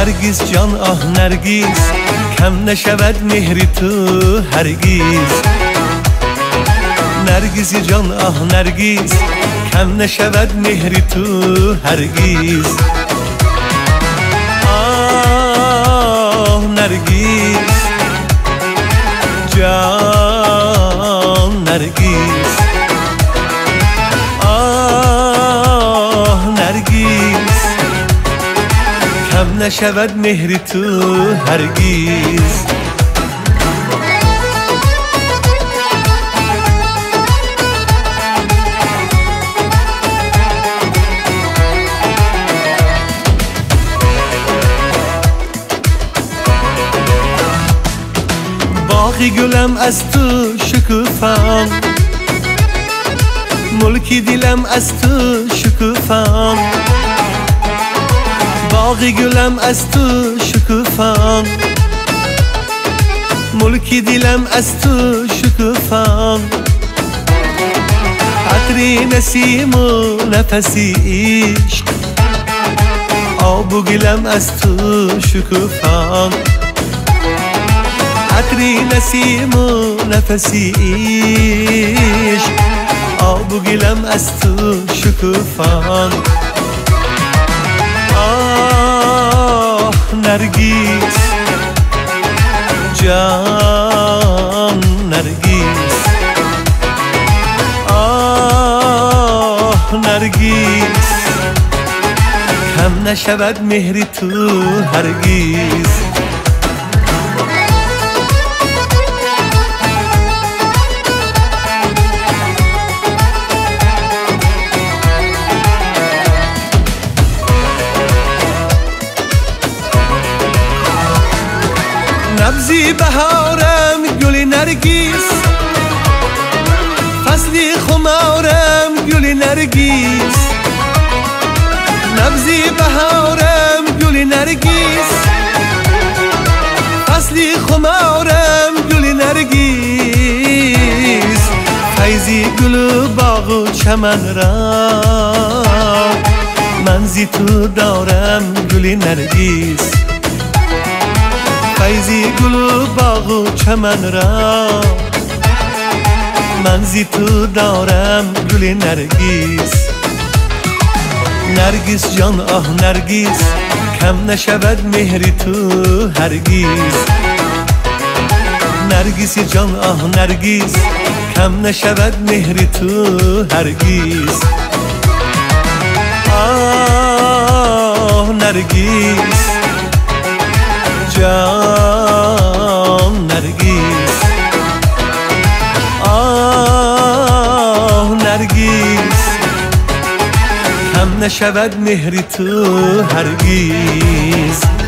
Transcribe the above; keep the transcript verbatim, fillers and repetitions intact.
نرگس جان آه نرگس کم نشود مهری تو هرگیز. نرگس جان آه نرگس کم نشود مهری تو هرگیز. آه نرگس جان نرگس، آه نرگس کم نشود مهری تو هرگیز. باغی گلم از تو شکوفم، ملکی دلم از تو شکوفم. باغی گلم از تو شکوفم، ملکی دلم از تو شکوفم. عطری نسیم و نفسی عشق، آب و گلم از تو شکوفم. عطری نسیم و نفسی عشق، آب و گلم از تو شکوفم. آه نرگس جان نرگس، آه نرگس کم نشود مهری تو هرگیز. نبضی بهارم گل نرگس، فصلی خمارم گل نرگس. نبضی بهارم گل نرگس، فصلی خمارم گل نرگس. فیضی گل و باغ و چمن را من زی تو دارم گل نرگس. فیضی گل و باغ و چمن را من زی تو دارم گل نرگس. نرگس جان آه نرگس کم نشود مهری تو هرگیز. نرگس جان آه نرگس کم نشود مهری تو هرگیز. آه نرگس جان نرگس، آه نرگس کم نشود مهری تو هرگیز.